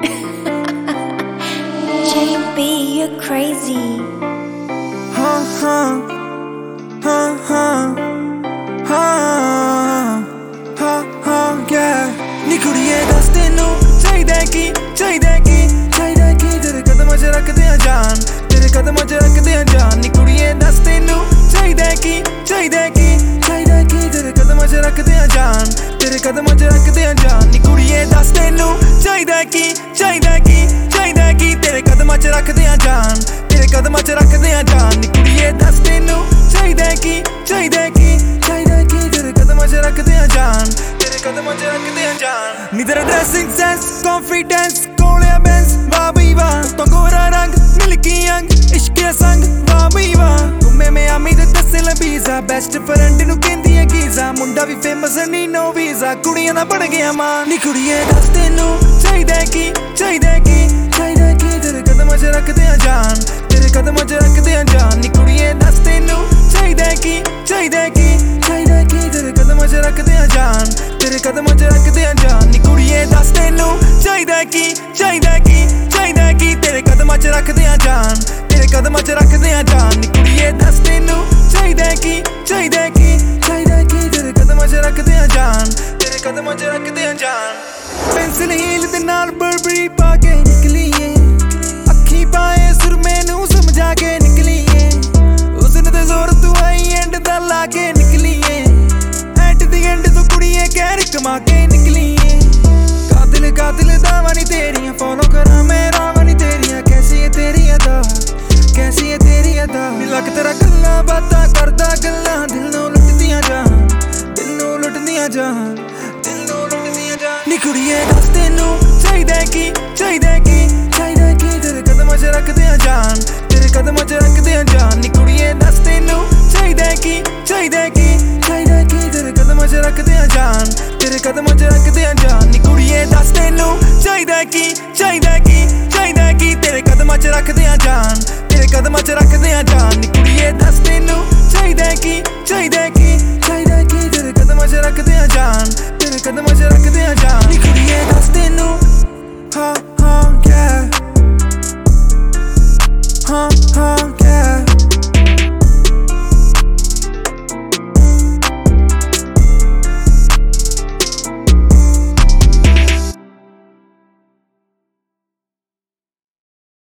JB, you're crazy. Yeah. ਨੀ ਕੁੜੀਏ ਦੱਸ ਤੈਨੂੰ ਚਾਹੀਦਾ ਕੀ ਤੇਰੇ ਕਦਮਾਂ 'ਚ ਰੱਖਦੇ ਆ ਜਾਨ, ਤੇਰੇ ਕਦਮਾਂ 'ਚ ਰੱਖਦੇ ਆ ਜਾਨ। ਨੀ ਕੁੜੀਏ ਦੱਸ ਤੈਨੂੰ ਚਾਹੀਦਾ ਕੀ ਤੇਰੇ ਕਦਮਾਂ 'ਚ ਰੱਖਦੇ ਆ ਜਾਨ, ਤੇਰੇ ਕਦਮਾਂ 'ਚ ਰੱਖਦੇ ਆ ਜਾਨ। ਨੀ ਕੁੜੀਏ ਦੱਸ ਤੈਨੂੰ ਚਾਹੀਦਾ ਕੀ ਤੇਰੇ ਕਦਮਾਂ 'ਚ ਰੱਖਦੇ ਆ ਜਾਨ, ਤੇਰੇ ਕਦਮਾਂ 'ਚ ਰੱਖਦੇ ਆ ਜਾਨ। ਨੀ ਕੁੜੀਏ ਦੱਸ ਤੈਨੂੰ ਚਾਹੀਦਾ ਕੀ ਤੇਰੇ ਕਦਮਾਂ 'ਚ ਰੱਖਦੇ ਆ ਜਾਨ, ਤੇਰੇ ਕਦਮਾਂ 'ਚ ਰੱਖਦੇ ਆ ਜਾਨ। ਨੀ ਤੇਰਾ ਡਰੈਸਿੰਗ ਸੈਂਸ ਕੌਨਫੀਡੈਂਸ ਕੋਲਿਆ ਬੈਂਸ ਵਾਹ ਬਈ ਵਾਹ, ਤੋਂ ਗੋਰਾ ਰੰਗ ਮਿਲਕੀ ਅੰਗ ਇਸ਼ਕੇ ਸੰਗ ਵਾਹ ਬਈ ਵਾਹ। ਘੁੰਮੇ ਮਿਆਮੀ ਦੇ ਦੱਸੇ ਲਬੀਜ਼ਾ, ਬੈਸਟ ਫਰੈਂਡ ਨੂੰ ਕਹਿੰਦੀ ਹੈ ਗੀਜ਼ਾ, ਮੁੰਡਾ ਵੀ ਫੇਮਸ ਨੀ ਨੋ ਵੀਜ਼ਾ, ਕੁੜੀਆਂ ਦਾ ਬਣ ਗਿਆ ਮਾਂ। ਨੀ ਕੁੜੀਏ ਦੱਸ ਤੈਨੂੰ ਚਾਹੀਦਾ ਕੀ ਤੇਰੇ ਕਦਮਾਂ 'ਚ ਰੱਖਦੇ ਆ ਜਾਨ, ਤੇਰੇ ਕਦਮਾਂ 'ਚ ਰੱਖਦੇ ਆ ਜਾਨ। ਨੀ ਕੁੜੀਏ ਦੱਸ ਤੈਨੂੰ ਚਾਹੀਦਾ ਕੀ ਤੇਰੇ ਕਦਮਾਂ 'ਚ ਰੱਖਦੇ ਆ ਜਾਨ, ਤੇਰੇ ਕਦਮਾਂ 'ਚ ਰੱਖਦੇ ਆ ਜਾਨ। ਨੀ ਕੁੜੀਏ ਦੱਸ ਤੈਨੂੰ ਚਾਹੀਦਾ ਕੀ ਤੇਰੇ ਕਦਮਾਂ 'ਚ ਰੱਖਦੇ ਆ ਜਾਨ, ਤੇਰੇ ਕਦਮਾਂ 'ਚ ਰੱਖਦੇ ਆ ਜਾਨ। ਨੀ ਕੁੜੀਏ ਦੱਸ ਤੈਨੂੰ ਚਾਹੀਦਾ ਕੀ ਤੇਰੇ ਕਦਮਾਂ 'ਚ ਰੱਖਦੇ ਆ ਜਾਨ, ਤੇਰੇ ਕਦਮਾਂ 'ਚ ਰੱਖਦੇ ਆ ਜਾਨ। ਪੈਨਸਿਲ ਹੀਲ ਦੇ ਨਾਲ ਬਰਬਰੀ ਪਾ ਕੇ ਨਿਕਲੀਏ, ਅੱਖੀ ਪਾਏ ਸੁਰਮੇ ਨੂੰ ਸਮਝਾ ਕੇ ਨਿਕਲੀਏ, ਉਸਨੇ ਤੇ ਜ਼ੋਰ ਤੂੰ ਆਈ ਐਂਡ ਦਾ ਲਾ ਕੇ ਨਿਕਲੀਏ, ਐਟ ਦੀ ਐਂਡ ਤੂੰ ਕੁੜੀਏ ਕਹਿਰ ਕਮਾ ਕੇ ਨਿਕਲੀਏ। ਕਾਤਿਲ ਦਾਵਾਂ ਨੀ ਤੇਰੀਆਂ ਫੋਲੋ ਕਰਾਂ ਮੈਂ ਰਾਵਾਂ ਨੀ ਤੇਰੀਆਂ, ਕੈਸੀ ਹੈ ਤੇਰੀ ਅਦਾ ਲੱਕ ਤੇਰਾ ਗੱਲਾਂ ਬਾਤਾਂ ਕਰਦਾ ਗੱਲਾਂ, ਦਿਲ ਨੂੰ ਲੁੱਟਦੀਆਂ ਜਾਨ, ਦਿਲ ਨੂੰ ਲੁੱਟਦੀਆਂ ਜਾਨ। ਨੀ ਕੁੜੀਏ ਦੱਸ ਤੈਨੂੰ ਚਾਹੀਦਾ ਕੀ ਤੇਰੇ ਕਦਮਾਂ 'ਚ ਰੱਖਦੇ ਆ ਜਾਨ, ਤੇਰੇ ਕਦਮਾਂ 'ਚ ਰੱਖਦੇ ਆ ਜਾਨ। ਨੀ ਕੁੜੀਏ ਦੱਸ ਤੈਨੂੰ ਚਾਹੀਦਾ ਕੀ ਤੇਰੇ ਕਦਮਾਂ 'ਚ ਰੱਖਦੇ ਆ ਜਾਨ, ਤੇਰੇ ਕਦਮਾਂ 'ਚ ਰੱਖਦੇ ਆ ਜਾਨ। ਨੀ ਕੁੜੀਏ ਦੱਸ ਤੈਨੂੰ ਚਾਹੀਦਾ ਕੀ ਤੇਰੇ ਕਦਮਾਂ 'ਚ ਰੱਖਦੇ ਆ ਜਾਨ, ਤੇਰੇ ਕਦਮਾਂ 'ਚ ਰੱਖਦੇ ਆ ਜਾਨ। ਨੀ ਕੁੜੀਏ ਦੱਸ ਤੈਨੂੰ ਚਾਹੀਦਾ